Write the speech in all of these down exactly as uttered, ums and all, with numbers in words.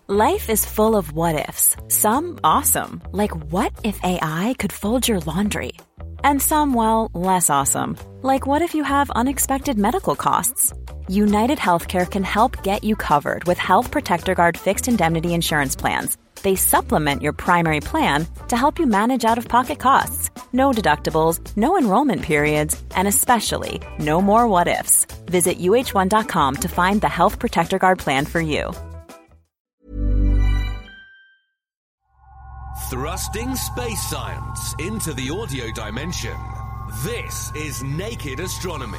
Life is full of what-ifs. Some awesome, like what if A I could fold your laundry? And some, well, less awesome, like what if you have unexpected medical costs? United Healthcare can help get you covered with Health Protector Guard fixed indemnity insurance plans. They supplement your primary plan to help you manage out-of-pocket costs. No deductibles, no enrollment periods, and especially no more what-ifs. Visit U H one dot com to find the Health Protector Guard plan for you. Thrusting space science into the audio dimension. This is Naked Astronomy.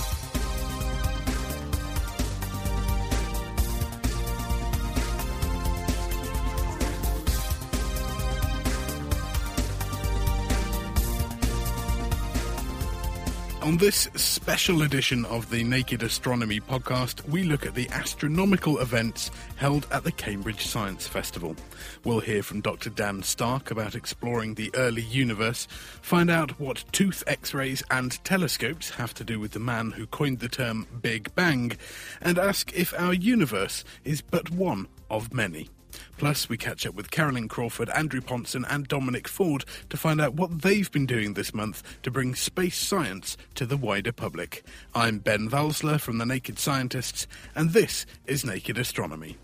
On this special edition of the Naked Astronomy podcast, we look at the astronomical events held at the Cambridge Science Festival. We'll hear from Doctor Dan Stark about exploring the early universe, find out what tooth X-rays and telescopes have to do with the man who coined the term Big Bang, and ask if our universe is but one of many. Plus, we catch up with Carolyn Crawford, Andrew Ponson and Dominic Ford to find out what they've been doing this month to bring space science to the wider public. I'm Ben Valsler from The Naked Scientists, and this is Naked Astronomy.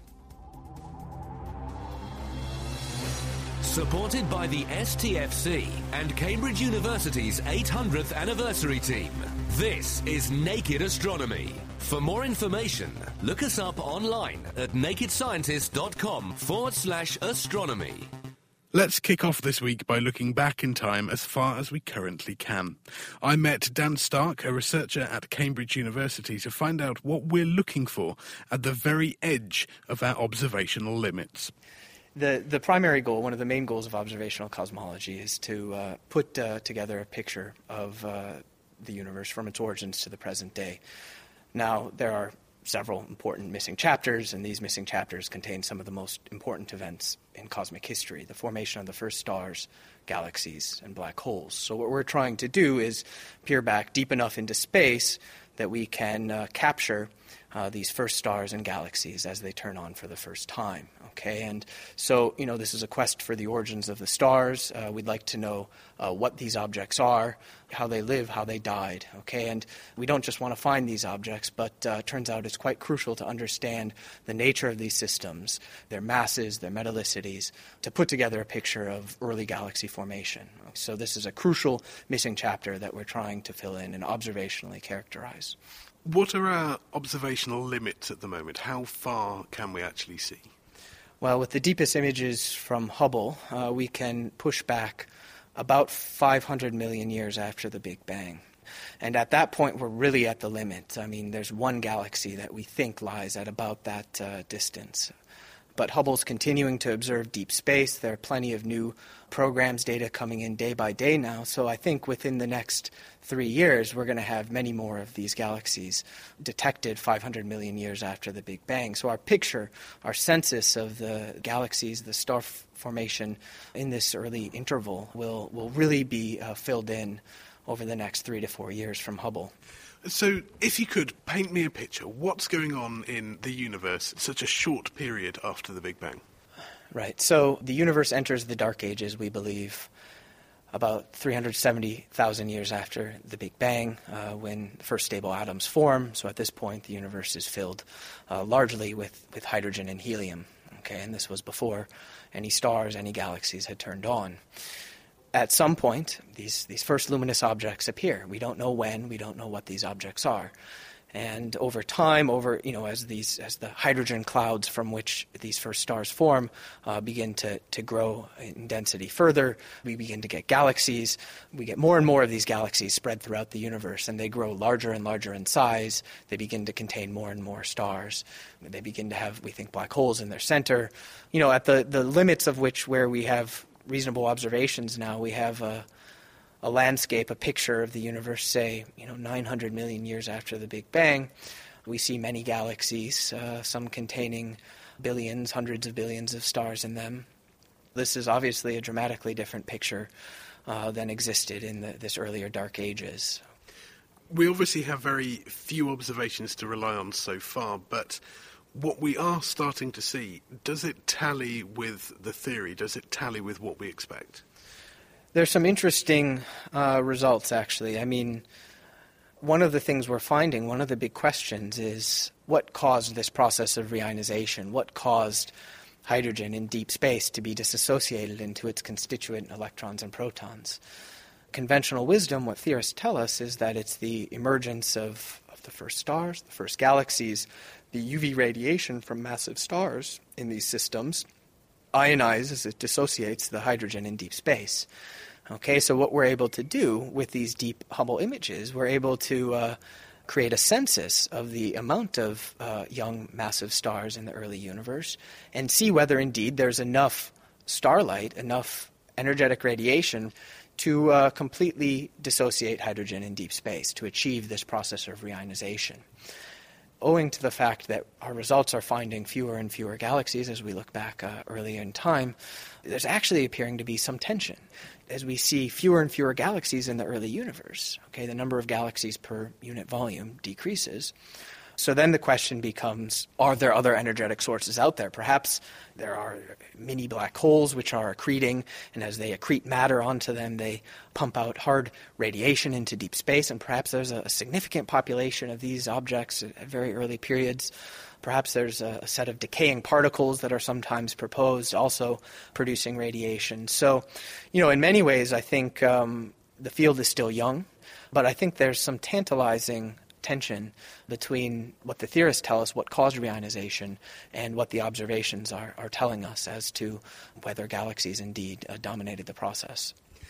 Supported by the S T F C and Cambridge University's eight hundredth anniversary team, this is Naked Astronomy. For more information, look us up online at nakedscientist.com forward slash astronomy. Let's kick off this week by looking back in time as far as we currently can. I met Dan Stark, a researcher at Cambridge University, to find out what we're looking for at the very edge of our observational limits. The the primary goal, one of the main goals of observational cosmology, is to uh, put uh, together a picture of uh, the universe from its origins to the present day. Now, there are several important missing chapters, and these missing chapters contain some of the most important events in cosmic history, the formation of the first stars, galaxies, and black holes. So what we're trying to do is peer back deep enough into space that we can uh, capture uh, these first stars and galaxies as they turn on for the first time. Okay, and so, you know, this is a quest for the origins of the stars. Uh, we'd like to know uh, what these objects are, how they live, how they died. Okay, and we don't just want to find these objects, but uh, turns out it's quite crucial to understand the nature of these systems, their masses, their metallicities, to put together a picture of early galaxy formation. So this is a crucial missing chapter that we're trying to fill in and observationally characterize. What are our observational limits at the moment? How far can we actually see? Well, with the deepest images from Hubble, uh, we can push back about five hundred million years after the Big Bang. And at that point, we're really at the limit. I mean, there's one galaxy that we think lies at about that uh, distance. But Hubble's continuing to observe deep space. There are plenty of new programs, data coming in day by day now. So I think within the next three years, we're going to have many more of these galaxies detected five hundred million years after the Big Bang. So our picture, our census of the galaxies, the star f- formation in this early interval will, will really be uh, filled in over the next three to four years from Hubble. So, if you could paint me a picture, what's going on in the universe in such a short period after the Big Bang? Right. So, the universe enters the Dark Ages, we believe, about three hundred seventy thousand years after the Big Bang, uh, when the first stable atoms form. So, at this point, the universe is filled uh, largely with, with hydrogen and helium. Okay, and this was before any stars, any galaxies had turned on. At some point, these, these first luminous objects appear. We don't know when, we don't know what these objects are. And over time, over you know, as these as the hydrogen clouds from which these first stars form uh, begin to, to grow in density further, we begin to get galaxies. We get more and more of these galaxies spread throughout the universe, and they grow larger and larger in size. They begin to contain more and more stars. They begin to have, we think, black holes in their center. You know, at the, the limits of which where we have reasonable observations now, we have a, a landscape, a picture of the universe, say, you know, nine hundred million years after the Big Bang. We see many galaxies, uh, some containing billions, hundreds of billions of stars in them. This is obviously a dramatically different picture uh, than existed in the, this earlier Dark Ages. We obviously have very few observations to rely on so far, but what we are starting to see, does it tally with the theory? Does it tally with what we expect? There's some interesting uh, results, actually. I mean, one of the things we're finding, one of the big questions is what caused this process of reionization? What caused hydrogen in deep space to be disassociated into its constituent electrons and protons? Conventional wisdom, what theorists tell us, is that it's the emergence of, of the first stars, the first galaxies, the U V radiation from massive stars in these systems ionizes, it dissociates the hydrogen in deep space. Okay, so what we're able to do with these deep Hubble images, we're able to uh, create a census of the amount of uh, young massive stars in the early universe and see whether indeed there's enough starlight, enough energetic radiation to uh, completely dissociate hydrogen in deep space, to achieve this process of reionization. Owing to the fact that our results are finding fewer and fewer galaxies as we look back uh, earlier in time, there's actually appearing to be some tension. As we see fewer and fewer galaxies in the early universe, okay, the number of galaxies per unit volume decreases. So then the question becomes, are there other energetic sources out there? Perhaps there are mini black holes which are accreting, and as they accrete matter onto them, they pump out hard radiation into deep space, and perhaps there's a significant population of these objects at very early periods. Perhaps there's a, a set of decaying particles that are sometimes proposed, also producing radiation. So, you know, in many ways, I think um, the field is still young, but I think there's some tantalizing tension between what the theorists tell us, what caused reionization, and what the observations are, are telling us as to whether galaxies indeed uh, dominated the process.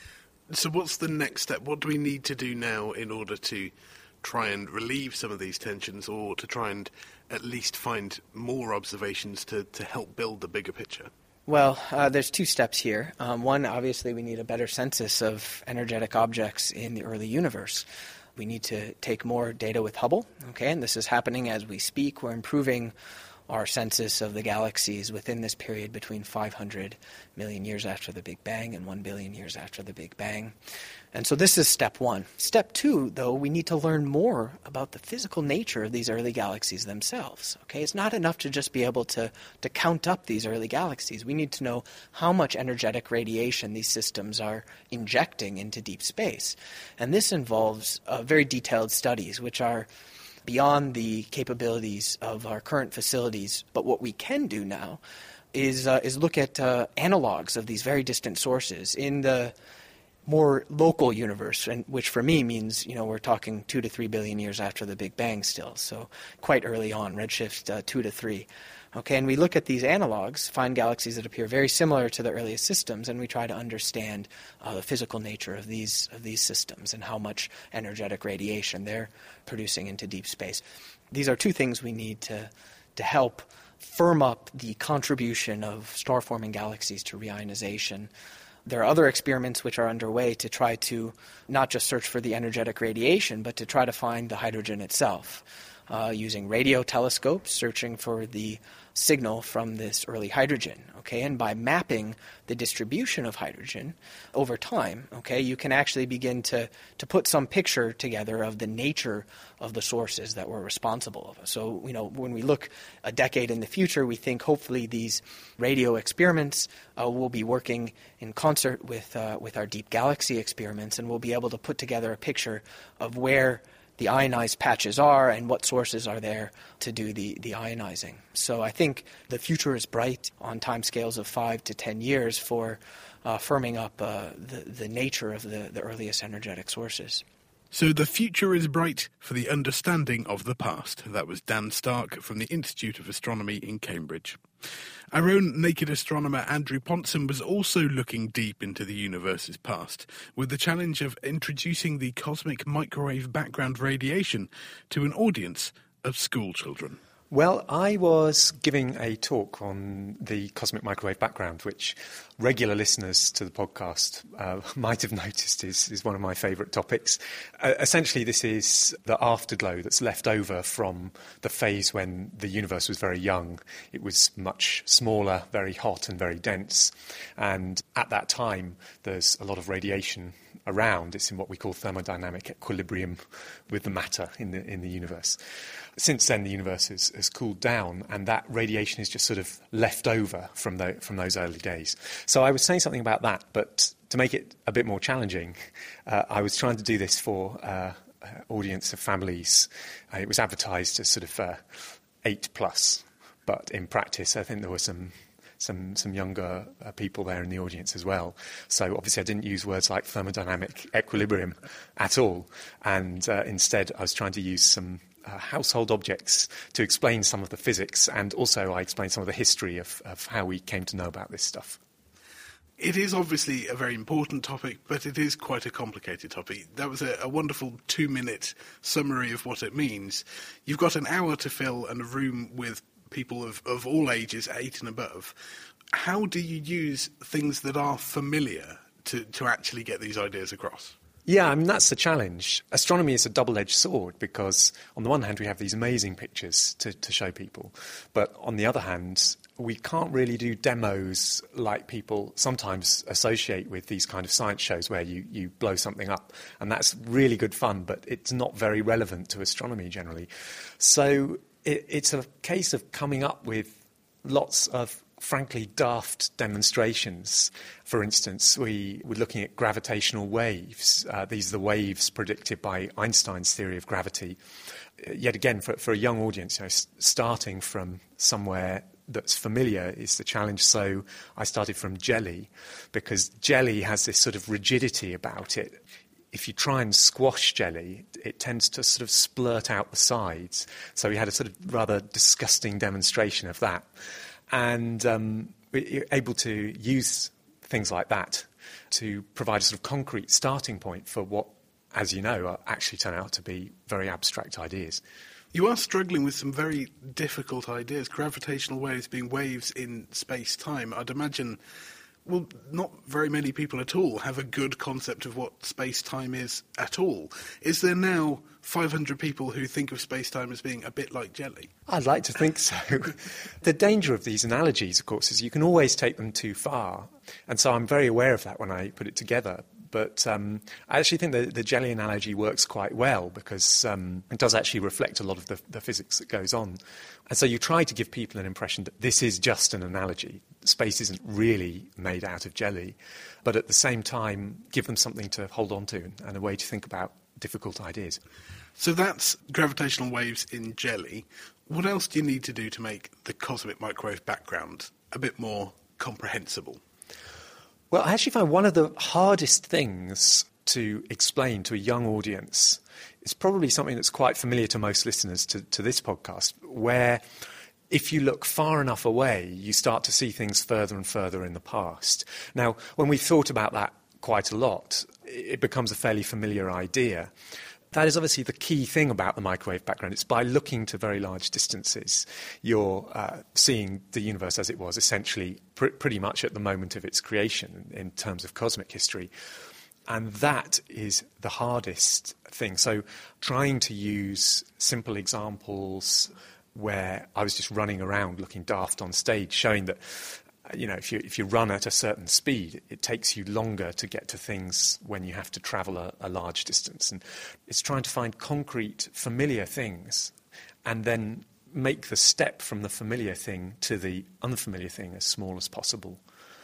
So what's the next step? What do we need to do now in order to try and relieve some of these tensions, or to try and at least find more observations to, to help build the bigger picture? Well, uh, there's two steps here. Um, one, obviously, we need a better census of energetic objects in the early universe. We need to take more data with Hubble, okay, and this is happening as we speak. We're improving our census of the galaxies within this period between five hundred million years after the Big Bang and one billion years after the Big Bang. And so this is step one. Step two, though, we need to learn more about the physical nature of these early galaxies themselves. Okay, it's not enough to just be able to, to count up these early galaxies. We need to know how much energetic radiation these systems are injecting into deep space. And this involves uh, very detailed studies, which are beyond the capabilities of our current facilities. But what we can do now is uh, is look at uh, analogs of these very distant sources in the more local universe, and which for me means, you know, we're talking two to three billion years after the Big Bang still, so quite early on, redshift uh, two to three. Okay, and we look at these analogs, find galaxies that appear very similar to the earliest systems, and we try to understand uh, the physical nature of these of these systems and how much energetic radiation they're producing into deep space. These are two things we need to to help firm up the contribution of star-forming galaxies to reionization. There are other experiments which are underway to try to not just search for the energetic radiation, but to try to find the hydrogen itself, uh, using radio telescopes, searching for the signal from this early hydrogen, okay? And by mapping the distribution of hydrogen over time, okay, you can actually begin to, to put some picture together of the nature of the sources that were responsible. So, you know, when we look a decade in the future, we think hopefully these radio experiments uh, will be working in concert with uh, with our deep galaxy experiments, and we'll be able to put together a picture of where the ionized patches are and what sources are there to do the, the ionizing. So I think the future is bright on timescales of five to ten years for uh, firming up uh, the, the nature of the, the earliest energetic sources. So the future is bright for the understanding of the past. That was Dan Stark from the Institute of Astronomy in Cambridge. Our own naked astronomer Andrew Pontzen was also looking deep into the universe's past, with the challenge of introducing the cosmic microwave background radiation to an audience of school children. Well, I was giving a talk on the cosmic microwave background, which regular listeners to the podcast uh, might have noticed is, is one of my favourite topics. Uh, essentially, this is the afterglow that's left over from the phase when the universe was very young. It was much smaller, very hot and very dense. And at that time, there's a lot of radiation around. It's in what we call thermodynamic equilibrium with the matter in the in the universe. Since then, the universe has, has cooled down, and that radiation is just sort of left over from the, from those early days. So I was saying something about that, but to make it a bit more challenging, uh, I was trying to do this for uh, an audience of families. Uh, it was advertised as sort of uh, eight plus, but in practice, I think there were some some some younger uh, people there in the audience as well. So obviously I didn't use words like thermodynamic equilibrium at all, and uh, instead I was trying to use some uh, household objects to explain some of the physics, and also I explained some of the history of, of how we came to know about this stuff. It is obviously a very important topic, but it is quite a complicated topic. That was a, a wonderful two-minute summary of what it means. You've got an hour to fill and a room with people of, of all ages, eight and above. How do you use things that are familiar to, to actually get these ideas across? Yeah, I mean, that's the challenge. Astronomy is a double-edged sword because, on the one hand, we have these amazing pictures to, to show people. But on the other hand, we can't really do demos like people sometimes associate with these kind of science shows where you, you blow something up. And that's really good fun, but it's not very relevant to astronomy generally. So it, it's a case of coming up with lots of frankly daft demonstrations. For instance, we were looking at gravitational waves. Uh, these are the waves predicted by Einstein's theory of gravity. Uh, yet again, for, for a young audience, you know, s- starting from somewhere that's familiar is the challenge. So I started from jelly, because jelly has this sort of rigidity about it. If you try and squash jelly, it tends to sort of splurt out the sides. So we had a sort of rather disgusting demonstration of that. And um, we're able to use things like that to provide a sort of concrete starting point for what, as you know, actually turn out to be very abstract ideas. You are struggling with some very difficult ideas. Gravitational waves being waves in space-time. I'd imagine, well, not very many people at all have a good concept of what space-time is at all. Is there now five hundred people who think of space-time as being a bit like jelly? I'd like to think so. The danger of these analogies, of course, is you can always take them too far. And so I'm very aware of that when I put it together. But um, I actually think the, the jelly analogy works quite well because um, it does actually reflect a lot of the, the physics that goes on. And so you try to give people an impression that this is just an analogy. Space isn't really made out of jelly. But at the same time, give them something to hold on to and a way to think about difficult ideas. So that's gravitational waves in jelly. What else do you need to do to make the cosmic microwave background a bit more comprehensible? Well, I actually find one of the hardest things to explain to a young audience is probably something that's quite familiar to most listeners to, to this podcast, where if you look far enough away, you start to see things further and further in the past. Now, when we've thought about that quite a lot, it becomes a fairly familiar idea. That is obviously the key thing about the microwave background. It's by looking to very large distances, you're uh, seeing the universe as it was essentially pr- pretty much at the moment of its creation in terms of cosmic history. And that is the hardest thing. So trying to use simple examples where I was just running around looking daft on stage, showing that you know, if you if you run at a certain speed, it takes you longer to get to things when you have to travel a, a large distance. And it's trying to find concrete, familiar things and then make the step from the familiar thing to the unfamiliar thing as small as possible.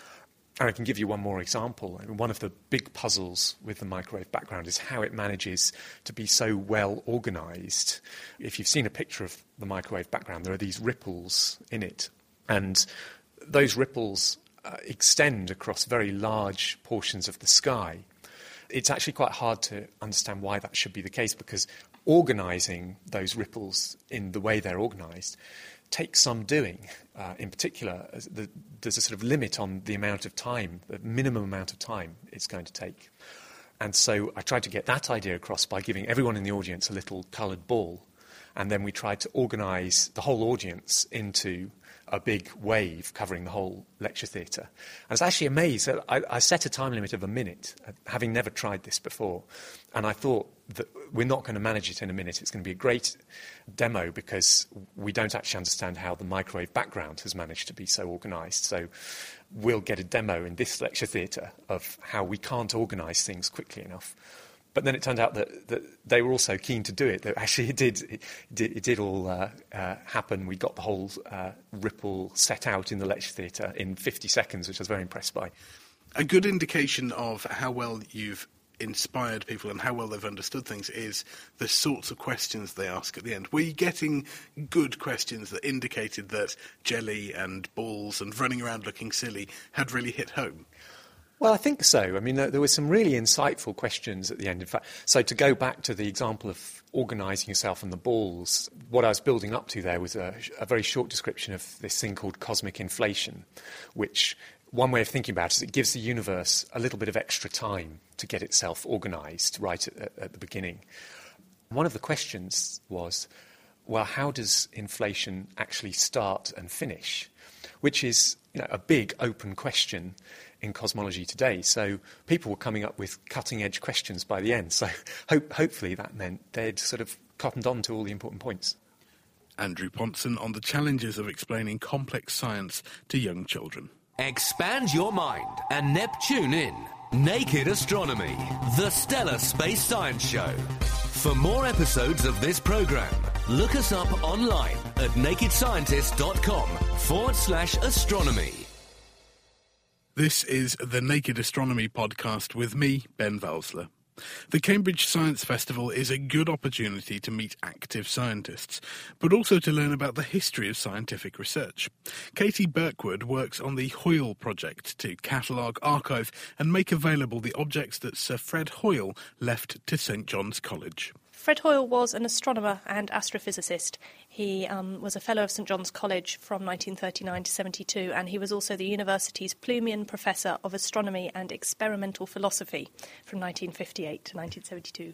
And I can give you one more example. I mean, one of the big puzzles with the microwave background is how it manages to be so well organised. If you've seen a picture of the microwave background, there are these ripples in it. And those ripples uh, extend across very large portions of the sky. It's actually quite hard to understand why that should be the case, because organising those ripples in the way they're organised takes some doing. Uh, in particular, the, there's a sort of limit on the amount of time, the minimum amount of time it's going to take. And so I tried to get that idea across by giving everyone in the audience a little coloured ball and then we tried to organise the whole audience into a big wave covering the whole lecture theatre. I was actually amazed. I, I set a time limit of a minute, having never tried this before, and I thought that we're not going to manage it in a minute. It's going to be a great demo because we don't actually understand how the microwave background has managed to be so organised. So we'll get a demo in this lecture theatre of how we can't organise things quickly enough. But then it turned out that, that they were also keen to do it, that actually it did, it did, it did all uh, uh, happen. We got the whole uh, ripple set out in the lecture theatre in fifty seconds, which I was very impressed by. A good indication of how well you've inspired people and how well they've understood things is the sorts of questions they ask at the end. Were you getting good questions that indicated that jelly and balls and running around looking silly had really hit home? Well, I think so. I mean, there, there were some really insightful questions at the end. In fact, so to go back to the example of organising yourself and the balls, what I was building up to there was a, a very short description of this thing called cosmic inflation, which one way of thinking about it is it gives the universe a little bit of extra time to get itself organised right at, at, at the beginning. One of the questions was, well, how does inflation actually start and finish? Which is, you know, a big open question in cosmology today. So people were coming up with cutting-edge questions by the end. So hope, hopefully that meant they'd sort of cottoned on to all the important points. Andrew Pontzen on the challenges of explaining complex science to young children. Expand your mind and Neptune in. Naked Astronomy, the stellar space science show. For more episodes of this programme, look us up online at nakedscientist.com forward slash astronomy. This is the Naked Astronomy podcast with me, Ben Valsler. The Cambridge Science Festival is a good opportunity to meet active scientists, but also to learn about the history of scientific research. Katie Birkwood works on the Hoyle project to catalogue, archive and make available the objects that Sir Fred Hoyle left to St John's College. Fred Hoyle was an astronomer and astrophysicist. He um, was a Fellow of St John's College from nineteen thirty-nine to seventy-two, and he was also the university's Plumian Professor of Astronomy and Experimental Philosophy from nineteen fifty-eight to nineteen seventy-two.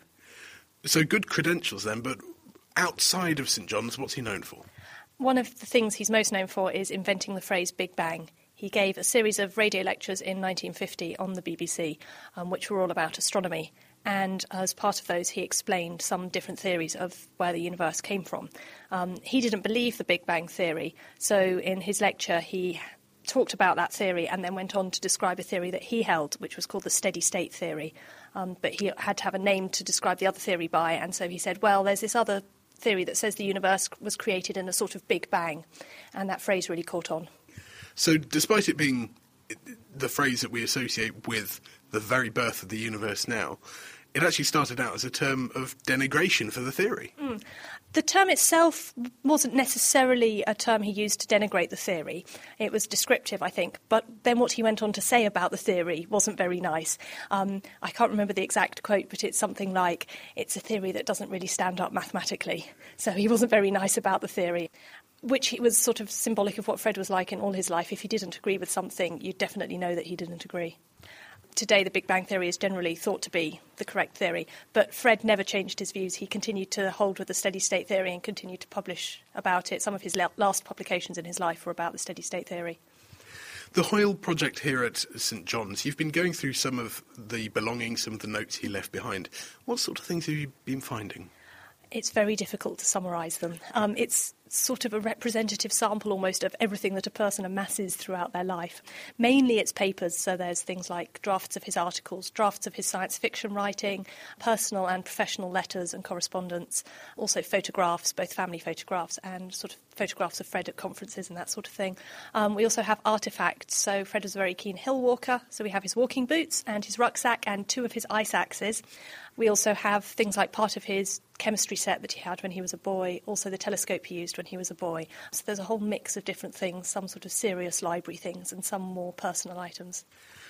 So good credentials then, but outside of St John's, what's he known for? One of the things he's most known for is inventing the phrase Big Bang. He gave a series of radio lectures in nineteen fifty on the B B C, um, which were all about astronomy. And as part of those, he explained some different theories of where the universe came from. Um, he didn't believe the Big Bang theory, so in his lecture he talked about that theory and then went on to describe a theory that he held, which was called the steady-state theory. Um, but he had to have a name to describe the other theory by, and so he said, well, there's this other theory that says the universe was created in a sort of Big Bang, and that phrase really caught on. So despite it being the phrase that we associate with the very birth of the universe now, it actually started out as a term of denigration for the theory. Mm. The term itself wasn't necessarily a term he used to denigrate the theory. It was descriptive, I think. But then what he went on to say about the theory wasn't very nice. Um, I can't remember the exact quote, but it's something like, it's a theory that doesn't really stand up mathematically. So he wasn't very nice about the theory, which was sort of symbolic of what Fred was like in all his life. If he didn't agree with something, you'd definitely know that he didn't agree. Today, the Big Bang theory is generally thought to be the correct theory, but Fred never changed his views. He continued to hold with the steady-state theory and continued to publish about it. Some of his last publications in his life were about the steady-state theory. The Hoyle project here at St John's, you've been going through some of the belongings, some of the notes he left behind. What sort of things have you been finding? It's very difficult to summarise them. Um, it's sort of a representative sample almost of everything that a person amasses throughout their life. Mainly it's papers, so there's things like drafts of his articles, drafts of his science fiction writing, personal and professional letters and correspondence, also photographs, both family photographs and sort of photographs of Fred at conferences and that sort of thing. Um, we also have artefacts, so Fred was a very keen hill walker, so we have his walking boots and his rucksack and two of his ice axes. We also have things like part of his chemistry set that he had when he was a boy, also the telescope he used when he was a boy. So there's a whole mix of different things, some sort of serious library things and some more personal items.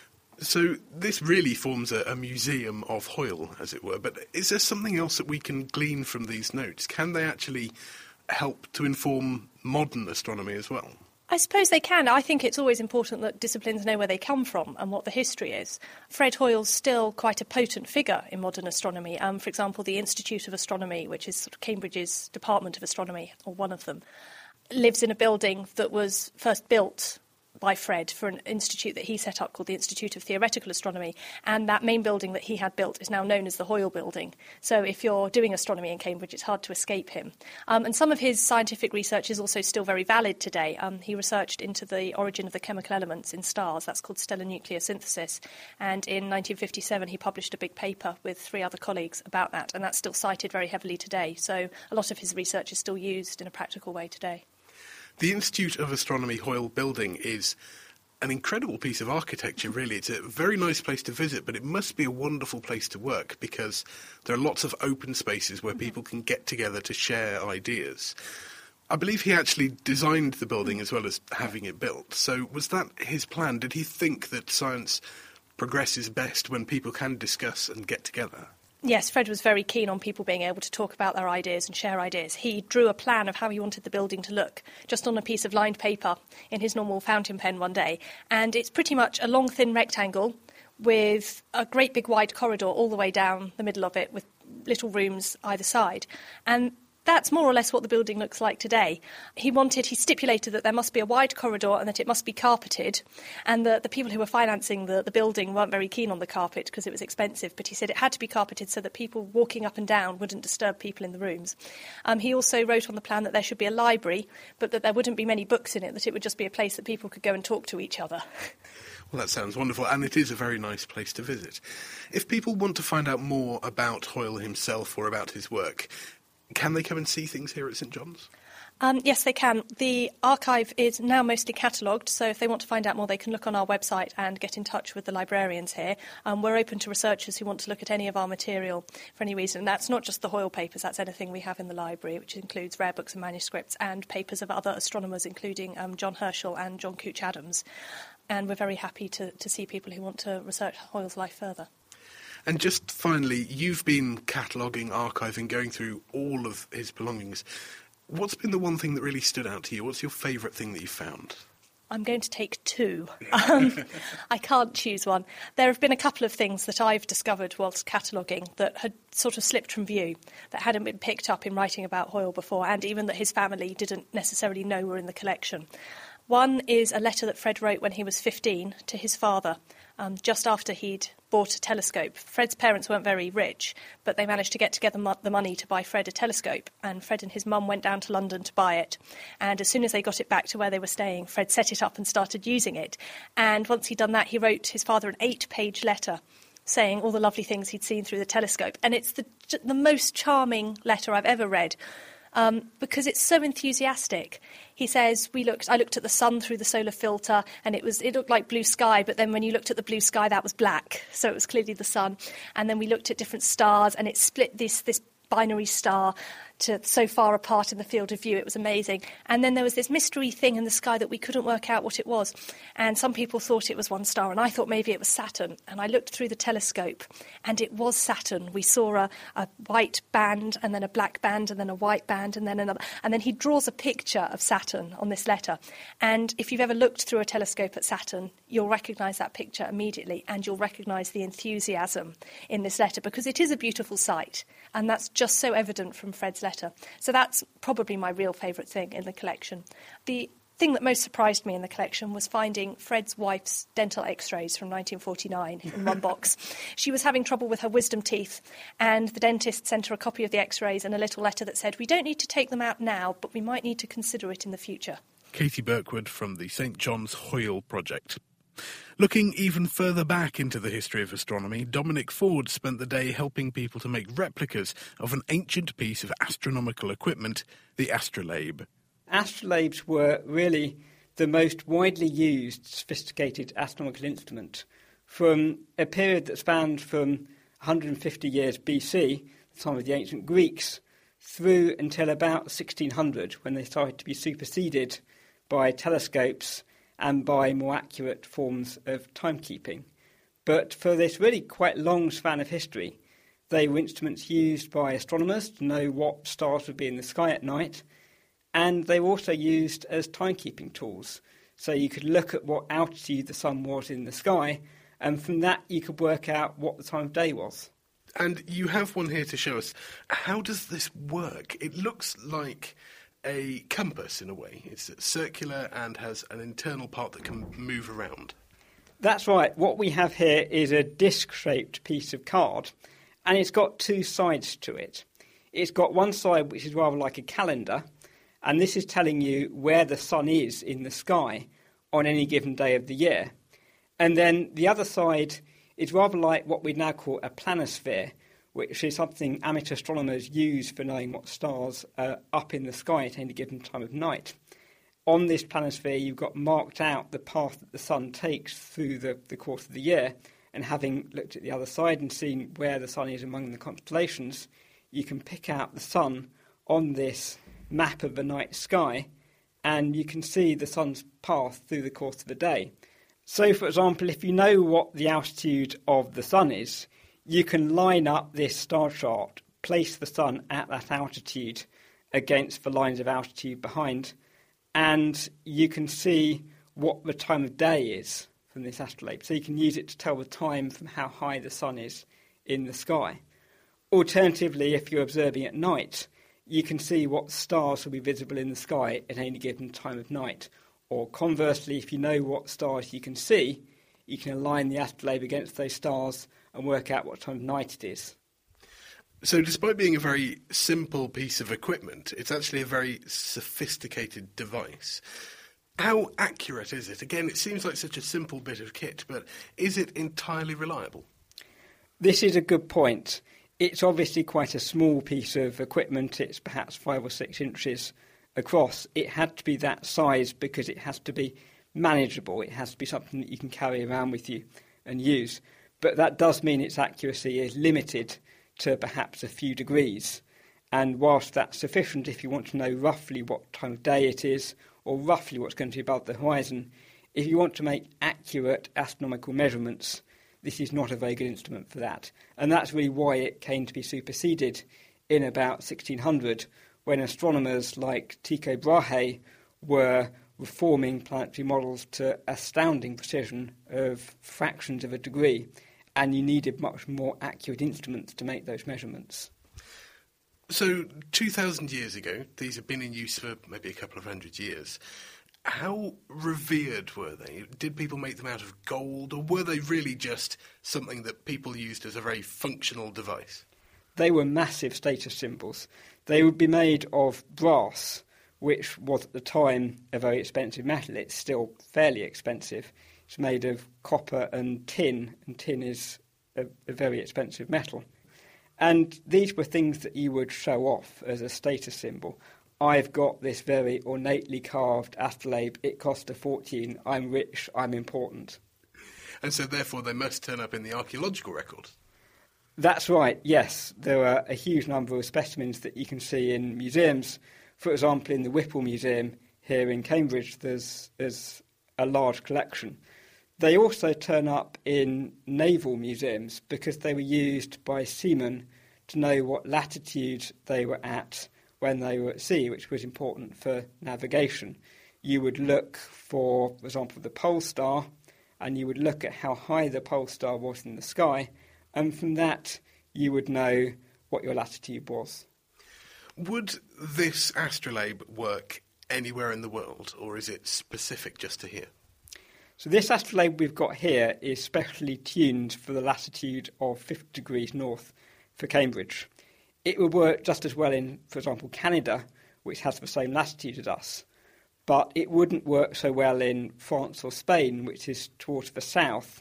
So this really forms a, a museum of Hoyle, as it were, but is there something else that we can glean from these notes? Can they actually help to inform modern astronomy as well? I suppose they can. I think it's always important that disciplines know where they come from and what the history is. Fred Hoyle's still quite a potent figure in modern astronomy. Um, for example, the Institute of Astronomy, which is sort of Cambridge's Department of Astronomy, or one of them, lives in a building that was first built by Fred for an institute that he set up called the Institute of Theoretical Astronomy, and that main building that he had built is now known as the Hoyle Building. So if you're doing astronomy in Cambridge, it's hard to escape him. Um, and some of his scientific research is also still very valid today. Um, he researched into the origin of the chemical elements in stars. That's called stellar nucleosynthesis. And in nineteen fifty-seven, he published a big paper with three other colleagues about that, and that's still cited very heavily today. So a lot of his research is still used in a practical way today. The Institute of Astronomy Hoyle Building is an incredible piece of architecture, really. It's a very nice place to visit, but it must be a wonderful place to work because there are lots of open spaces where people can get together to share ideas. I believe he actually designed the building as well as having it built. So was that his plan? Did he think that science progresses best when people can discuss and get together? Yes, Fred was very keen on people being able to talk about their ideas and share ideas. He drew a plan of how he wanted the building to look, just on a piece of lined paper in his normal fountain pen one day. And it's pretty much a long, thin rectangle with a great big wide corridor all the way down the middle of it with little rooms either side. And that's more or less what the building looks like today. He wanted, he stipulated that there must be a wide corridor and that it must be carpeted, and that the people who were financing the, the building weren't very keen on the carpet because it was expensive, but he said it had to be carpeted so that people walking up and down wouldn't disturb people in the rooms. Um, he also wrote on the plan that there should be a library, but that there wouldn't be many books in it, that it would just be a place that people could go and talk to each other. Well, that sounds wonderful, and it is a very nice place to visit. If people want to find out more about Hoyle himself or about his work, can they come and see things here at St John's? Um, yes, they can. The archive is now mostly catalogued, so if they want to find out more, they can look on our website and get in touch with the librarians here. Um, we're open to researchers who want to look at any of our material for any reason. And that's not just the Hoyle papers, that's anything we have in the library, which includes rare books and manuscripts and papers of other astronomers, including um, John Herschel and John Couch Adams. And we're very happy to, to see people who want to research Hoyle's life further. And just finally, you've been cataloguing, archiving, going through all of his belongings. What's been the one thing that really stood out to you? What's your favourite thing that you found? I'm going to take two. Um, I can't choose one. There have been a couple of things that I've discovered whilst cataloguing that had sort of slipped from view, that hadn't been picked up in writing about Hoyle before, and even that his family didn't necessarily know were in the collection. One is a letter that Fred wrote when he was fifteen to his father, um, just after he'd bought a telescope. Fred's parents weren't very rich, but they managed to get together mo- the money to buy Fred a telescope, and Fred and his mum went down to London to buy it. And as soon as they got it back to where they were staying, Fred set it up and started using it. And once he'd done that, he wrote his father an eight-page letter saying all the lovely things he'd seen through the telescope. And it's the, the most charming letter I've ever read. Um, because it's so enthusiastic. He says, "We looked. I looked at the sun through the solar filter, and it was it looked like blue sky. But then when you looked at the blue sky, that was black. So it was clearly the sun. And then we looked at different stars, and it split this this binary star to so far apart in the field of view. It was amazing. And then there was this mystery thing in the sky that we couldn't work out what it was. And some people thought it was one star, and I thought maybe it was Saturn. And I looked through the telescope, and it was Saturn. We saw a, a white band, and then a black band, and then a white band, and then another. And then he draws a picture of Saturn on this letter. And if you've ever looked through a telescope at Saturn, you'll recognise that picture immediately, and you'll recognise the enthusiasm in this letter, because it is a beautiful sight, and that's just so evident from Fred's letter. So that's probably my real favourite thing in the collection. The thing that most surprised me in the collection was finding Fred's wife's dental x-rays from nineteen forty-nine in one box. She was having trouble with her wisdom teeth, and the dentist sent her a copy of the x-rays and a little letter that said, "We don't need to take them out now, but we might need to consider it in the future." Katie Birkwood from the St John's Hoyle Project. Looking even further back into the history of astronomy, Dominic Ford spent the day helping people to make replicas of an ancient piece of astronomical equipment, the astrolabe. Astrolabes were really the most widely used sophisticated astronomical instrument from a period that spanned from one hundred fifty years B C, the time of the ancient Greeks, through until about sixteen hundred, when they started to be superseded by telescopes and by more accurate forms of timekeeping. But for this really quite long span of history, they were instruments used by astronomers to know what stars would be in the sky at night, And they were also used as timekeeping tools. So you could look at what altitude the sun was in the sky, and from that you could work out what the time of day was. And you have one here to show us. How does this work? It looks like a compass in a way. It's circular and has an internal part that can move around. That's right. What we have here is a disc-shaped piece of card, and it's got two sides to it. It's got one side which is rather like a calendar, and this is telling you where the sun is in the sky on any given day of the year. And then the other side is rather like what we now call a planisphere, which is something amateur astronomers use for knowing what stars are up in the sky at any given time of night. On this planisphere, you've got marked out the path that the sun takes through the, the course of the year, and having looked at the other side and seen where the sun is among the constellations, you can pick out the sun on this map of the night sky, and you can see the sun's path through the course of the day. So, for example, if you know what the altitude of the sun is, you can line up this star chart, place the sun at that altitude against the lines of altitude behind, and you can see what the time of day is from this astrolabe. So you can use it to tell the time from how high the sun is in the sky. Alternatively, if you're observing at night, you can see what stars will be visible in the sky at any given time of night. Or conversely, if you know what stars you can see, you can align the astrolabe against those stars and work out what time of night it is. So despite being a very simple piece of equipment, it's actually a very sophisticated device. How accurate is it? Again, it seems like such a simple bit of kit, but is it entirely reliable? This is a good point. It's obviously quite a small piece of equipment. It's perhaps five or six inches across. It had to be that size because it has to be manageable. It has to be something that you can carry around with you and use. But that does mean its accuracy is limited to perhaps a few degrees. And whilst that's sufficient, if you want to know roughly what time of day it is or roughly what's going to be above the horizon, if you want to make accurate astronomical measurements, this is not a very good instrument for that. And that's really why it came to be superseded in about sixteen hundred, when astronomers like Tycho Brahe were reforming planetary models to astounding precision of fractions of a degree, and you needed much more accurate instruments to make those measurements. So, two thousand years ago, these have been in use for maybe a couple of hundred years. How revered were they? Did people make them out of gold, or were they really just something that people used as a very functional device? They were massive status symbols. They would be made of brass, which was at the time a very expensive metal. It's still fairly expensive. It's made of copper and tin, and tin is a, a very expensive metal. And these were things that you would show off as a status symbol. I've got this very ornately carved astrolabe. It cost a fortune. I'm rich. I'm important. And so, therefore, they must turn up in the archaeological record. That's right, yes. There are a huge number of specimens that you can see in museums. For example, in the Whipple Museum here in Cambridge, there's, there's a large collection. They also turn up in naval museums because they were used by seamen to know what latitude they were at when they were at sea, which was important for navigation. You would look for, for example, the pole star, and you would look at how high the pole star was in the sky, and from that you would know what your latitude was. Would this astrolabe work anywhere in the world, or is it specific just to here? So this astrolabe we've got here is specially tuned for the latitude of fifty degrees north for Cambridge. It would work just as well in, for example, Canada, which has the same latitude as us, but it wouldn't work so well in France or Spain, which is towards the south,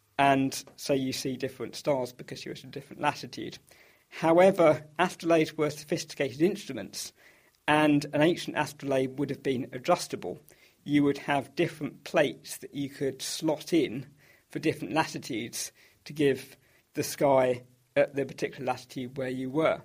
and so you see different stars because you're at a different latitude. However, astrolabes were sophisticated instruments, and an ancient astrolabe would have been adjustable. You would have different plates that you could slot in for different latitudes to give the sky at the particular latitude where you were.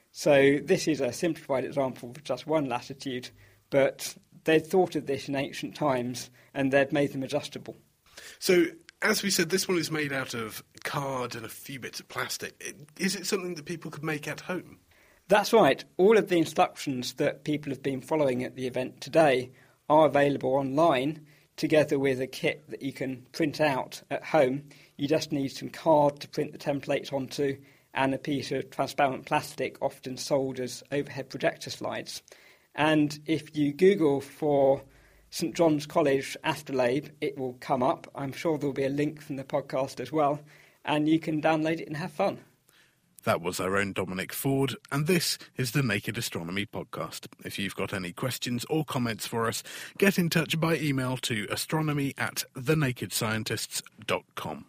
So this is a simplified example for just one latitude, but they'd thought of this in ancient times and they'd made them adjustable. So, as we said, this one is made out of card and a few bits of plastic. Is it something that people could make at home? That's right. All of the instructions that people have been following at the event today are available online, together with a kit that you can print out at home. You just need some card to print the templates onto and a piece of transparent plastic, often sold as overhead projector slides. And if you Google for St John's College Astrolabe, it will come up. I'm sure there'll be a link from the podcast as well, and you can download it and have fun. That was our own Dominic Ford, and this is the Naked Astronomy podcast. If you've got any questions or comments for us, get in touch by email to astronomy at the naked scientists dot com.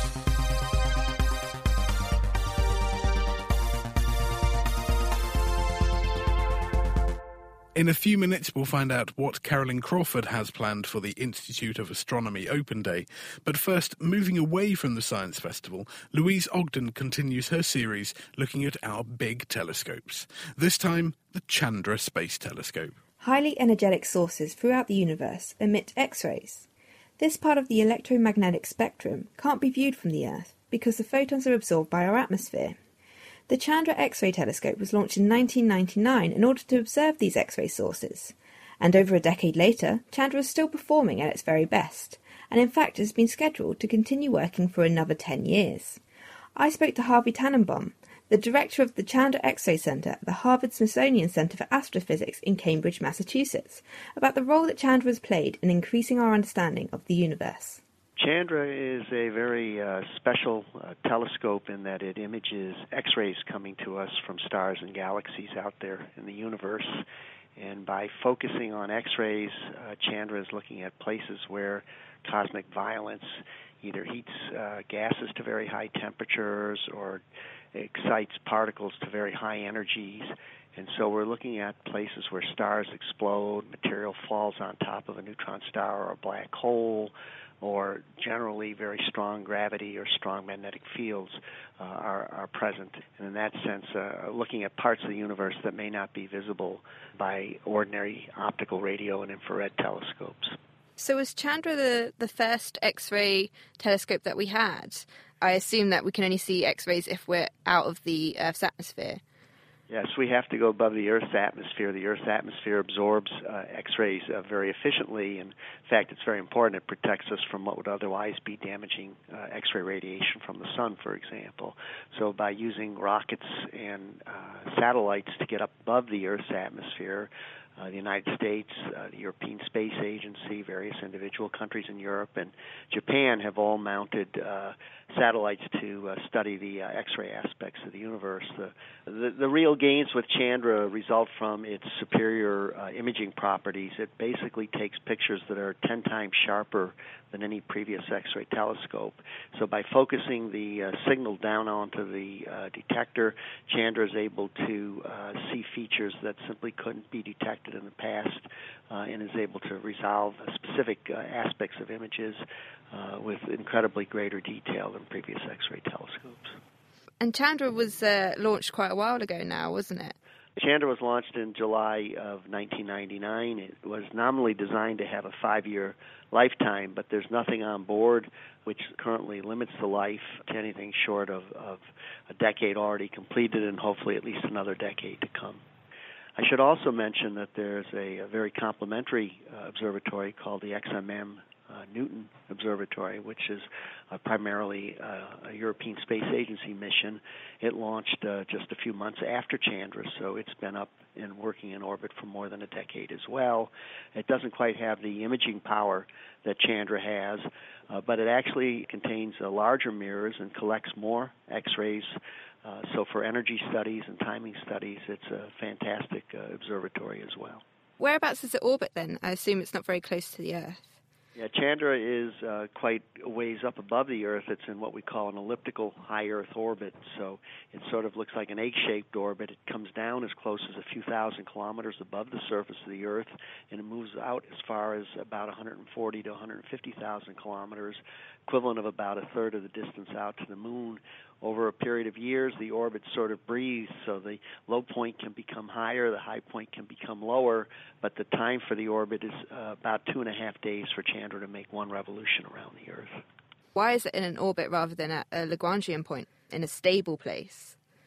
In a few minutes, we'll find out what Carolyn Crawford has planned for the Institute of Astronomy Open Day. But first, moving away from the Science Festival, Louise Ogden continues her series looking at our big telescopes. This time, the Chandra Space Telescope. Highly energetic sources throughout the universe emit X-rays. This part of the electromagnetic spectrum can't be viewed from the Earth because the photons are absorbed by our atmosphere. The Chandra X-ray telescope was launched in nineteen ninety-nine in order to observe these X-ray sources. And over a decade later, Chandra is still performing at its very best, and in fact has been scheduled to continue working for another ten years. I spoke to Harvey Tannenbaum, the director of the Chandra X-ray Center at the Harvard-Smithsonian Center for Astrophysics in Cambridge, Massachusetts, about the role that Chandra has played in increasing our understanding of the universe. Chandra is a very uh, special uh, telescope in that it images X-rays coming to us from stars and galaxies out there in the universe. And by focusing on X-rays, uh, Chandra is looking at places where cosmic violence either heats uh, gases to very high temperatures or excites particles to very high energies. And so we're looking at places where stars explode, material falls on top of a neutron star or a black hole, or generally very strong gravity or strong magnetic fields uh, are, are present. And in that sense, uh, looking at parts of the universe that may not be visible by ordinary optical, radio, and infrared telescopes. So was Chandra the, the first X-ray telescope that we had? I assume that we can only see X-rays if we're out of the Earth's atmosphere. Yes, we have to go above the Earth's atmosphere. The Earth's atmosphere absorbs uh, X-rays uh, very efficiently, and in fact, it's very important. It protects us from what would otherwise be damaging uh, X-ray radiation from the sun, for example. So by using rockets and uh, satellites to get up above the Earth's atmosphere, Uh, the United States, uh, the European Space Agency, various individual countries in Europe, and Japan have all mounted uh, satellites to uh, study the uh, X-ray aspects of the universe. The, the, the real gains with Chandra result from its superior uh, imaging properties. It basically takes pictures that are ten times sharper than any previous X-ray telescope. So by focusing the uh, signal down onto the uh, detector, Chandra is able to uh, see features that simply couldn't be detected in the past, uh, and is able to resolve specific uh, aspects of images uh, with incredibly greater detail than previous X-ray telescopes. And Chandra was uh, launched quite a while ago now, wasn't it? Chandra was launched in July of nineteen ninety-nine. It was nominally designed to have a five-year lifetime, but there's nothing on board which currently limits the life to anything short of, of a decade already completed and hopefully at least another decade to come. I should also mention that there's a, a very complementary uh, observatory called the X M M uh, Newton Observatory, which is uh, primarily uh, a European Space Agency mission. It launched uh, just a few months after Chandra, so it's been up and working in orbit for more than a decade as well. It doesn't quite have the imaging power that Chandra has, uh, but it actually contains uh, larger mirrors and collects more X-rays. Uh, so for energy studies and timing studies, it's a fantastic uh, observatory as well. Whereabouts does it orbit then? I assume it's not very close to the Earth. Yeah, Chandra is uh, quite a ways up above the Earth. It's in what we call an elliptical high Earth orbit, so it sort of looks like an egg-shaped orbit. It comes down as close as a few thousand kilometers above the surface of the Earth, and it moves out as far as about one hundred forty to one hundred fifty thousand kilometers, equivalent of about a third of the distance out to the Moon. Over a period of years, the orbit sort of breathes, so the low point can become higher, the high point can become lower, but the time for the orbit is uh, about two and a half days for Chandra to make one revolution around the Earth. Why is it in an orbit rather than at a Lagrangian point, in a stable place?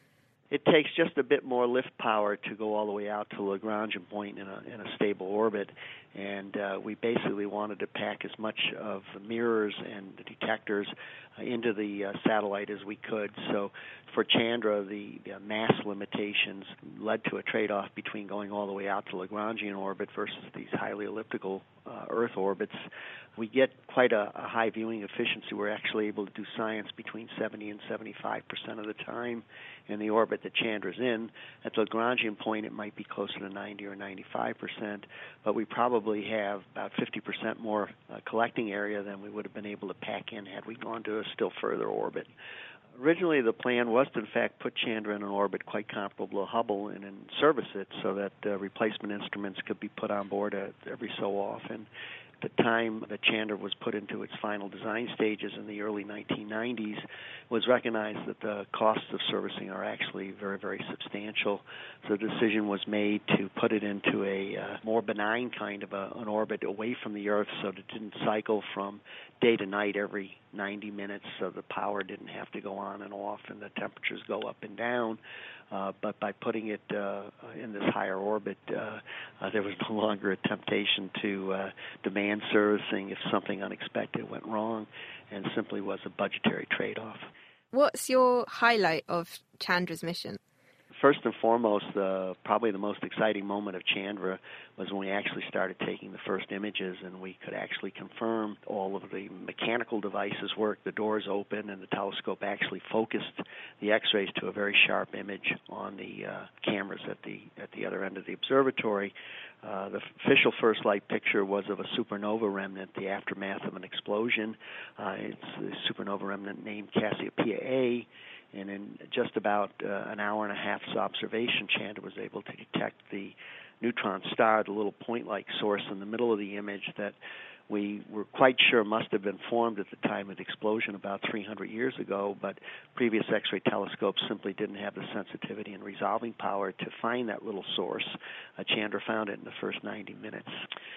It takes just a bit more lift power to go all the way out to Lagrangian point in a, in a stable orbit, and uh, we basically wanted to pack as much of the mirrors and the detectors uh, into the uh, satellite as we could. So for Chandra, the, the mass limitations led to a trade-off between going all the way out to Lagrangian orbit versus these highly elliptical uh, Earth orbits. We get quite a, a high viewing efficiency. We're actually able to do science between seventy and seventy-five percent of the time in the orbit that Chandra's in. At the Lagrangian point, it might be closer to ninety or ninety-five percent, but we probably have about fifty percent more uh, collecting area than we would have been able to pack in had we gone to a still further orbit. Originally, the plan was to, in fact, put Chandra in an orbit quite comparable to Hubble and then service it so that uh, replacement instruments could be put on board uh, every so often. At the time that Chandra was put into its final design stages in the early nineteen nineties, it was recognized that the costs of servicing are actually very, very substantial. So the decision was made to put it into a uh, more benign kind of a, an orbit away from the Earth so that it didn't cycle from day to night every ninety minutes, so the power didn't have to go on and off and the temperatures go up and down. Uh, but by putting it uh, in this higher orbit, uh, uh, there was no longer a temptation to uh, demand servicing if something unexpected went wrong, and simply was a budgetary trade-off. What's your highlight of Chandra's mission? First and foremost, uh, probably the most exciting moment of Chandra was when we actually started taking the first images and we could actually confirm all of the mechanical devices worked, the doors open, and the telescope actually focused the X-rays to a very sharp image on the uh, cameras at the at the other end of the observatory. Uh, the official first light picture was of a supernova remnant, the aftermath of an explosion. Uh, it's a supernova remnant named Cassiopeia A. And in just about uh, an hour and a half's observation, Chandra was able to detect the neutron star, the little point-like source in the middle of the image that we were quite sure must have been formed at the time of the explosion about three hundred years ago, but previous X-ray telescopes simply didn't have the sensitivity and resolving power to find that little source. Uh, Chandra found it in the first ninety minutes.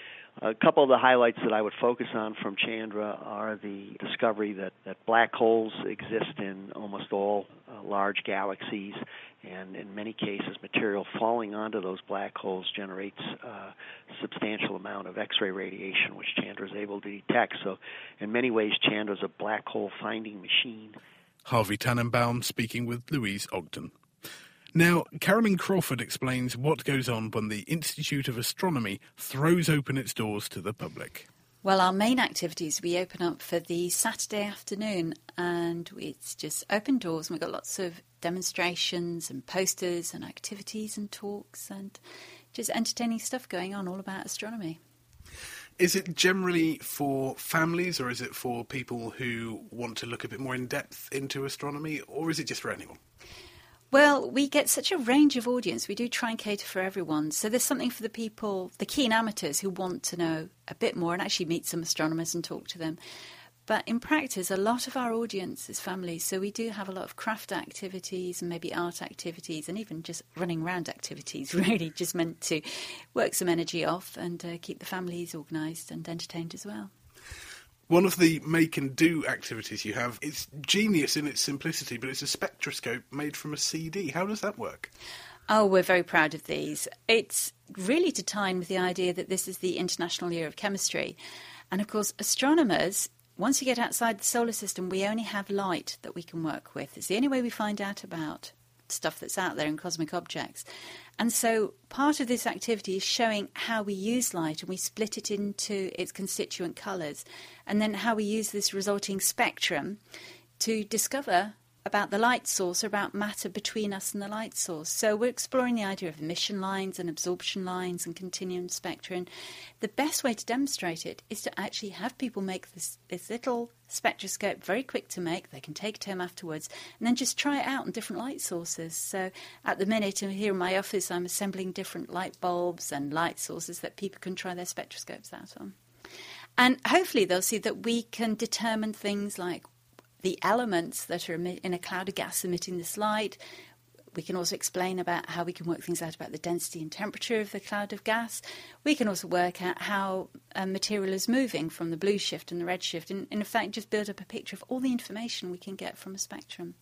A couple of the highlights that I would focus on from Chandra are the discovery that, that black holes exist in almost all uh, large galaxies, and in many cases material falling onto those black holes generates uh, a substantial amount of X-ray radiation, which Chandra is able to detect. So in many ways, Chandra is a black hole finding machine. Harvey Tannenbaum speaking with Louise Ogden. Now, Carolyn Crawford explains what goes on when the Institute of Astronomy throws open its doors to the public. Well, our main activities, we open up for the Saturday afternoon, and it's just open doors, and we've got lots of demonstrations and posters and activities and talks and just entertaining stuff going on all about astronomy. Is it generally for families, or is it for people who want to look a bit more in depth into astronomy, or is it just for anyone? Well, we get such a range of audience. We do try and cater for everyone. So there's something for the people, the keen amateurs who want to know a bit more and actually meet some astronomers and talk to them. But in practice, a lot of our audience is families. So we do have a lot of craft activities and maybe art activities and even just running around activities, really just meant to work some energy off and uh, keep the families organised and entertained as well. One of the make and do activities you have, it's genius in its simplicity, but it's a spectroscope made from a C D. How does that work? Oh, we're very proud of these. It's really to tie in with the idea that this is the International Year of Chemistry. And of course, astronomers, once you get outside the solar system, we only have light that we can work with. It's the only way we find out about stuff that's out there in cosmic objects. And so part of this activity is showing how we use light, and we split it into its constituent colours, and then how we use this resulting spectrum to discover about the light source, or about matter between us and the light source. So we're exploring the idea of emission lines and absorption lines and continuum spectra. And the best way to demonstrate it is to actually have people make this, this little spectroscope very quick to make. They can take it home afterwards and then just try it out on different light sources. So at the minute, here in my office, I'm assembling different light bulbs and light sources that people can try their spectroscopes out on. And hopefully they'll see that we can determine things like the elements that are in a cloud of gas emitting this light. We can also explain about how we can work things out about the density and temperature of the cloud of gas. We can also work out how a material is moving from the blue shift and the red shift, and in effect just build up a picture of all the information we can get from a spectrum.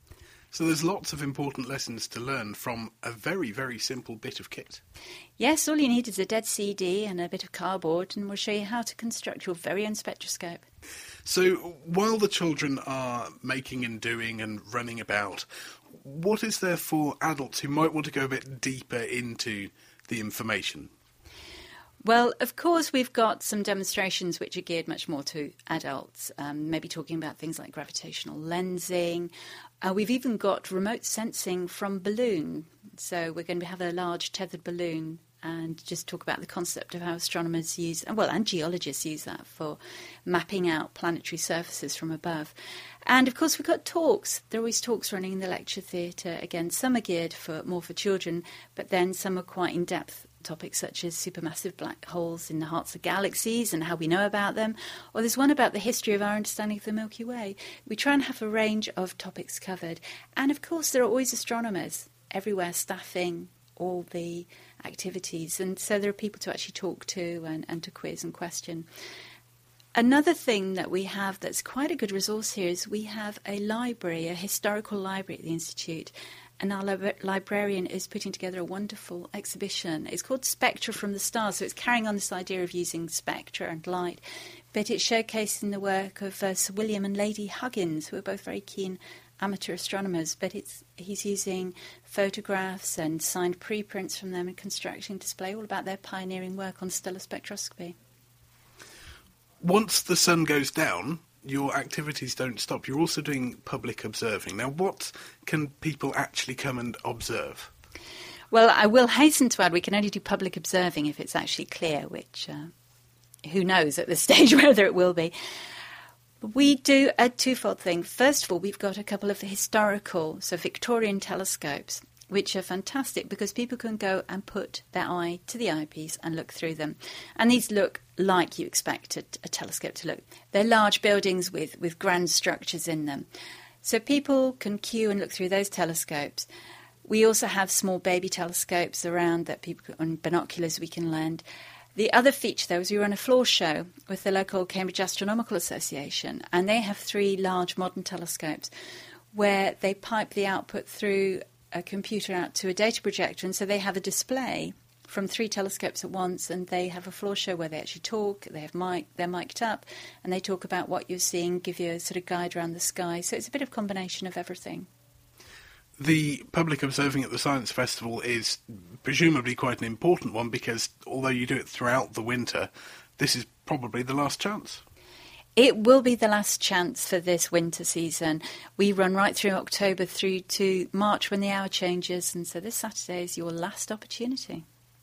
So there's lots of important lessons to learn from a very, very simple bit of kit. Yes, all you need is a dead C D and a bit of cardboard, and we'll show you how to construct your very own spectroscope. So while the children are making and doing and running about, what is there for adults who might want to go a bit deeper into the information? Well, of course, we've got some demonstrations which are geared much more to adults, um, maybe talking about things like gravitational lensing. Uh, we've even got remote sensing from balloon. So we're going to have a large tethered balloon and just talk about the concept of how astronomers use, well, and geologists use that for mapping out planetary surfaces from above. And, of course, we've got talks. There are always talks running in the lecture theatre. Again, some are geared for more for children, but then some are quite in-depth topics such as supermassive black holes in the hearts of galaxies and how we know about them. Or there's one about the history of our understanding of the Milky Way. We try and have a range of topics covered. And, of course, there are always astronomers everywhere staffing all the activities. And so there are people to actually talk to and, and to quiz and question. Another thing that we have that's quite a good resource here is we have a library, a historical library at the Institute. And our li- librarian is putting together a wonderful exhibition. It's called Spectra from the Stars, so it's carrying on this idea of using spectra and light. But it's showcasing the work of uh, Sir William and Lady Huggins, who are both very keen amateur astronomers. But it's he's using photographs and signed preprints from them and constructing a display all about their pioneering work on stellar spectroscopy. Once the sun goes down, your activities don't stop. You're also doing public observing. Now, what can people actually come and observe? Well, I will hasten to add we can only do public observing if it's actually clear, which uh, who knows at this stage whether it will be. We do a twofold thing. First of all, we've got a couple of historical, so Victorian telescopes, which are fantastic because people can go and put their eye to the eyepiece and look through them. And these look like you expect a, a telescope to look. They're large buildings with, with grand structures in them. So people can queue and look through those telescopes. We also have small baby telescopes around that people can, and binoculars we can lend. The other feature, though, is we run a floor show with the local Cambridge Astronomical Association, and they have three large modern telescopes where they pipe the output through a computer out to a data projector, and so they have a display from three telescopes at once, and they have a floor show where they actually talk, they have mic, they're mic'd up, and they talk about what you're seeing, give you a sort of guide around the sky. So it's a bit of combination of everything. The public observing at the Science Festival is presumably quite an important one because although you do it throughout the winter, this is probably the last chance. It will be the last chance for this winter season. We run right through October through to March when the hour changes, and so this Saturday is your last opportunity.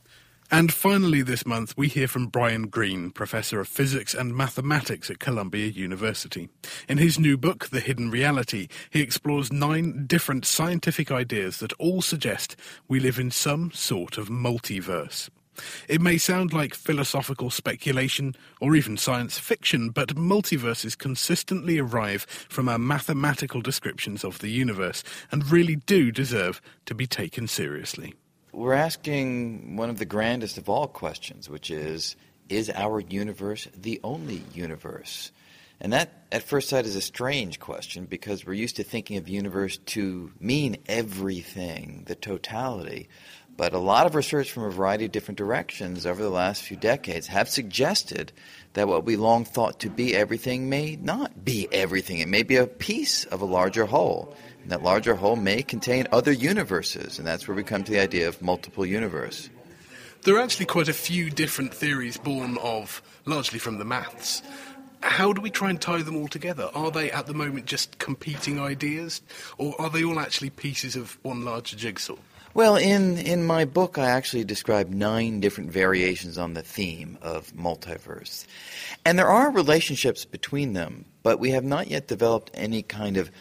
And finally this month, we hear from Brian Greene, Professor of Physics and Mathematics at Columbia University. In his new book, The Hidden Reality, he explores nine different scientific ideas that all suggest we live in some sort of multiverse. It may sound like philosophical speculation or even science fiction, but multiverses consistently arrive from our mathematical descriptions of the universe and really do deserve to be taken seriously. We're asking one of the grandest of all questions, which is, is our universe the only universe? And that, at first sight, is a strange question because we're used to thinking of the universe to mean everything, the totality. But a lot of research from a variety of different directions over the last few decades have suggested that what we long thought to be everything may not be everything. It may be a piece of a larger whole. And that larger whole may contain other universes, and that's where we come to the idea of multiple universe. There are actually quite a few different theories born of, largely from the maths. How do we try and tie them all together? Are they at the moment just competing ideas, or are they all actually pieces of one larger jigsaw? Well, in, in my book, I actually describe nine different variations on the theme of multiverse. And there are relationships between them, but we have not yet developed any kind of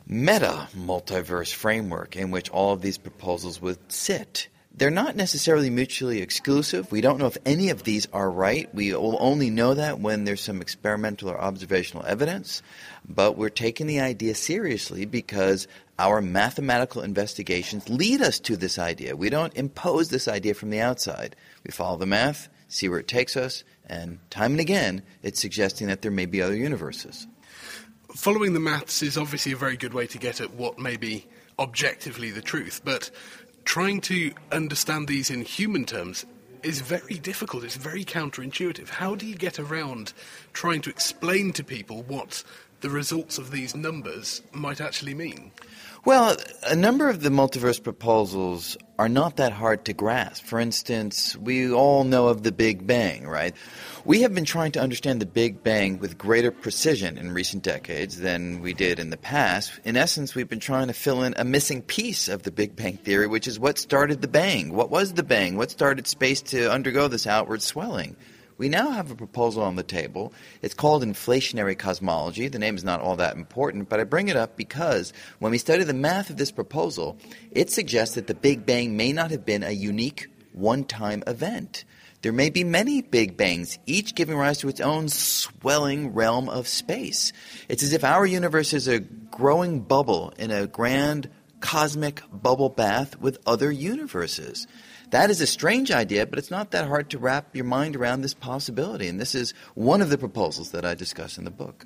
meta-multiverse framework in which all of these proposals would sit. They're not necessarily mutually exclusive. We don't know if any of these are right. We will only know that when there's some experimental or observational evidence. But we're taking the idea seriously because our mathematical investigations lead us to this idea. We don't impose this idea from the outside. We follow the math, see where it takes us, and time and again, it's suggesting that there may be other universes. Following the maths is obviously a very good way to get at what maybe objectively the truth, but trying to understand these in human terms is very difficult. It's very counterintuitive. How do you get around trying to explain to people what the results of these numbers might actually mean? Well, a number of the multiverse proposals are not that hard to grasp. For instance, we all know of the Big Bang, right? We have been trying to understand the Big Bang with greater precision in recent decades than we did in the past. In essence, we've been trying to fill in a missing piece of the Big Bang theory, which is what started the bang. What was the bang? What started space to undergo this outward swelling? We now have a proposal on the table. It's called inflationary cosmology. The name is not all that important, but I bring it up because when we study the math of this proposal, it suggests that the Big Bang may not have been a unique one-time event. There may be many Big Bangs, each giving rise to its own swelling realm of space. It's as if our universe is a growing bubble in a grand cosmic bubble bath with other universes. That is a strange idea, but it's not that hard to wrap your mind around this possibility, and this is one of the proposals that I discuss in the book.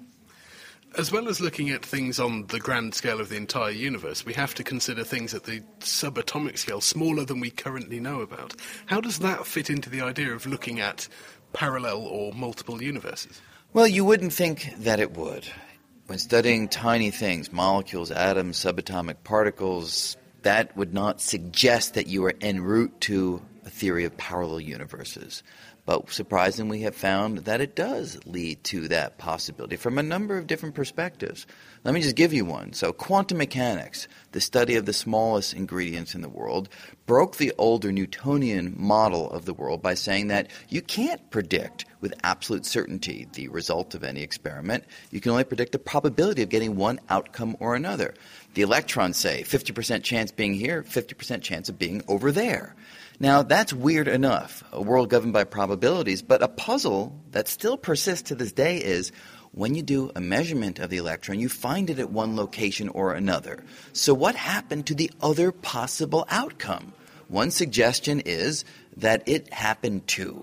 As well as looking at things on the grand scale of the entire universe, we have to consider things at the subatomic scale, smaller than we currently know about. How does that fit into the idea of looking at parallel or multiple universes? Well, you wouldn't think that it would. When studying tiny things, molecules, atoms, subatomic particles, that would not suggest that you are en route to a theory of parallel universes. But surprisingly, we have found that it does lead to that possibility from a number of different perspectives. Let me just give you one. So quantum mechanics, the study of the smallest ingredients in the world, broke the older Newtonian model of the world by saying that you can't predict with absolute certainty the result of any experiment. You can only predict the probability of getting one outcome or another. The electrons say fifty percent chance being here, fifty percent chance of being over there. Now, that's weird enough, a world governed by probabilities, but a puzzle that still persists to this day is when you do a measurement of the electron, you find it at one location or another. So what happened to the other possible outcome? One suggestion is that it happened too.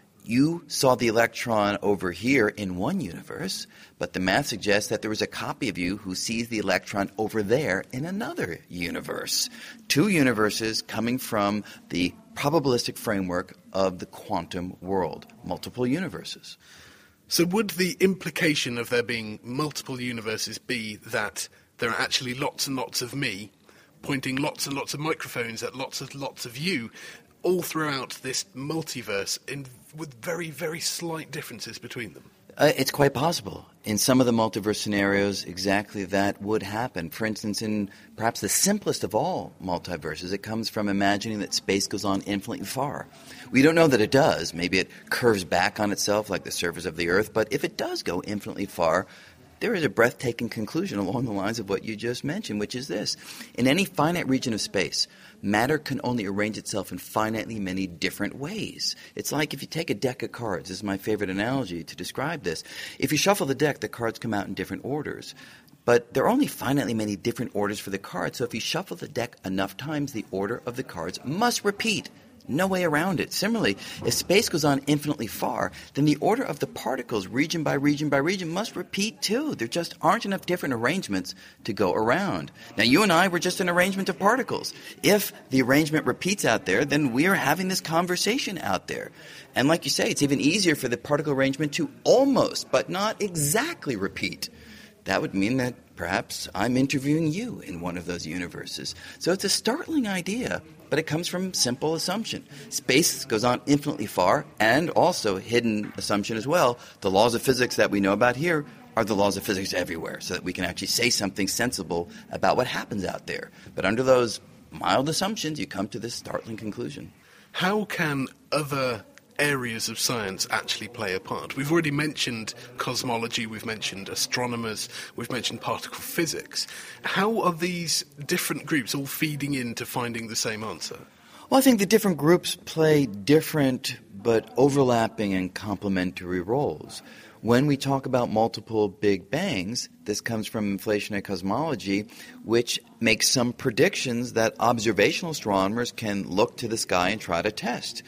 You saw the electron over here in one universe, but the math suggests that there was a copy of you who sees the electron over there in another universe. Two universes coming from the probabilistic framework of the quantum world, multiple universes. So would the implication of there being multiple universes be that there are actually lots and lots of me pointing lots and lots of microphones at lots and lots of you all throughout this multiverse in, with very, very slight differences between them? Uh, it's quite possible. In some of the multiverse scenarios, exactly that would happen. For instance, in perhaps the simplest of all multiverses, it comes from imagining that space goes on infinitely far. We don't know that it does. Maybe it curves back on itself like the surface of the Earth, but if it does go infinitely far, there is a breathtaking conclusion along the lines of what you just mentioned, which is this. In any finite region of space, matter can only arrange itself in finitely many different ways. It's like if you take a deck of cards. This is my favorite analogy to describe this. If you shuffle the deck, the cards come out in different orders. But there are only finitely many different orders for the cards, so if you shuffle the deck enough times, the order of the cards must repeat. No way around it. Similarly, if space goes on infinitely far, then the order of the particles, region by region by region, must repeat too. There just aren't enough different arrangements to go around. Now, you and I were just an arrangement of particles. If the arrangement repeats out there, then we are having this conversation out there. And like you say, it's even easier for the particle arrangement to almost, but not exactly repeat. That would mean that perhaps I'm interviewing you in one of those universes. So it's a startling idea, but it comes from simple assumption. Space goes on infinitely far, and also hidden assumption as well. The laws of physics that we know about here are the laws of physics everywhere, so that we can actually say something sensible about what happens out there. But under those mild assumptions, you come to this startling conclusion. How can other areas of science actually play a part? We've already mentioned cosmology, we've mentioned astronomers, we've mentioned particle physics. How are these different groups all feeding into finding the same answer? Well, I think the different groups play different but overlapping and complementary roles. When we talk about multiple Big Bangs, this comes from inflationary cosmology, which makes some predictions that observational astronomers can look to the sky and try to test.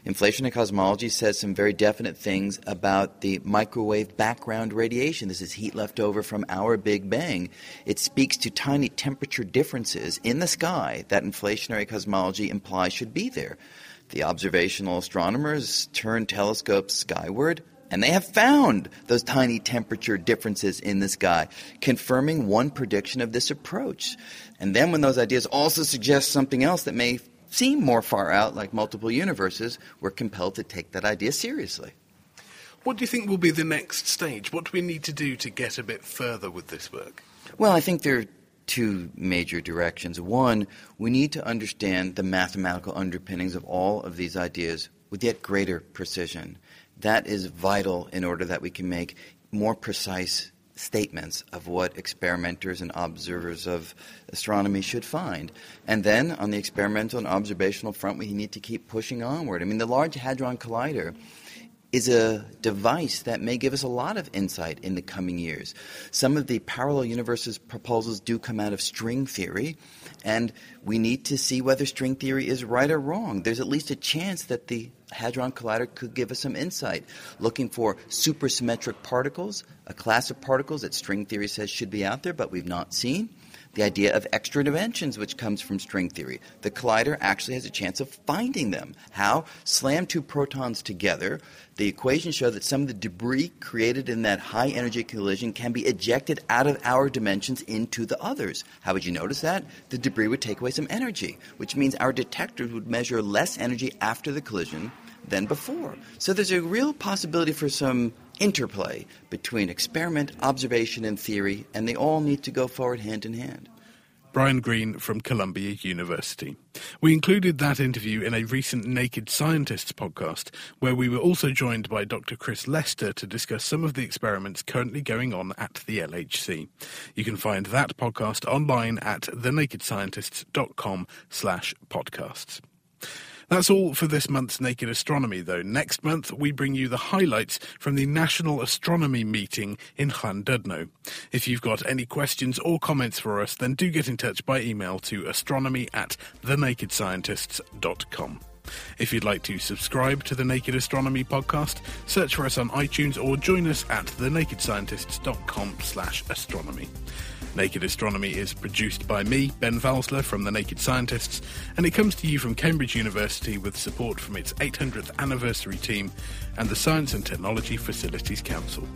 Inflationary cosmology says some very definite things about the microwave background radiation. This is heat left over from our Big Bang. It speaks to tiny temperature differences in the sky that inflationary cosmology implies should be there. The observational astronomers turn telescopes skyward, and they have found those tiny temperature differences in the sky, confirming one prediction of this approach. And then when those ideas also suggest something else that may seem more far out, like multiple universes, we're compelled to take that idea seriously. What do you think will be the next stage? What do we need to do to get a bit further with this work? Well, I think there are two major directions. One, we need to understand the mathematical underpinnings of all of these ideas with yet greater precision. That is vital in order that we can make more precise statements of what experimenters and observers of astronomy should find. And then on the experimental and observational front, we need to keep pushing onward. I mean, the Large Hadron Collider is a device that may give us a lot of insight in the coming years. Some of the parallel universes proposals do come out of string theory, and we need to see whether string theory is right or wrong. There's at least a chance that the Hadron Collider could give us some insight, looking for supersymmetric particles, a class of particles that string theory says should be out there but we've not seen. The idea of extra dimensions, which comes from string theory. The collider actually has a chance of finding them. How? Slam two protons together. The equations show that some of the debris created in that high-energy collision can be ejected out of our dimensions into the others. How would you notice that? The debris would take away some energy, which means our detectors would measure less energy after the collision than before. So there's a real possibility for some interplay between experiment, observation, and theory, and they all need to go forward hand in hand. Brian Greene from Columbia University. We included that interview in a recent Naked Scientists podcast, where we were also joined by Doctor Chris Lester to discuss some of the experiments currently going on at the L H C. You can find that podcast online at thenakedscientists.com slash podcasts. That's all for this month's Naked Astronomy, though. Next month, we bring you the highlights from the National Astronomy Meeting in Llandudno. If you've got any questions or comments for us, then do get in touch by email to astronomy at thenakedscientists dot com. If you'd like to subscribe to the Naked Astronomy podcast, search for us on iTunes or join us at thenakedscientists.com slash astronomy. Naked Astronomy is produced by me, Ben Valsler, from The Naked Scientists, and it comes to you from Cambridge University with support from its eight hundredth anniversary team and the Science and Technology Facilities Council.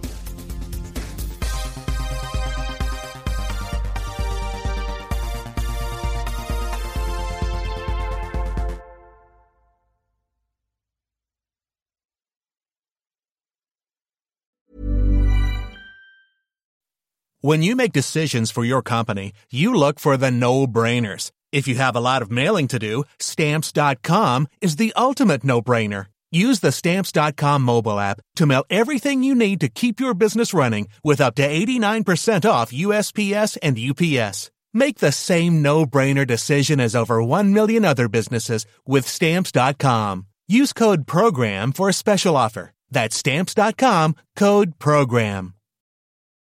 When you make decisions for your company, you look for the no-brainers. If you have a lot of mailing to do, Stamps dot com is the ultimate no-brainer. Use the Stamps dot com mobile app to mail everything you need to keep your business running with up to eighty-nine percent off U S P S and U P S. Make the same no-brainer decision as over one million other businesses with Stamps dot com. Use code PROGRAM for a special offer. That's Stamps dot com, code PROGRAM.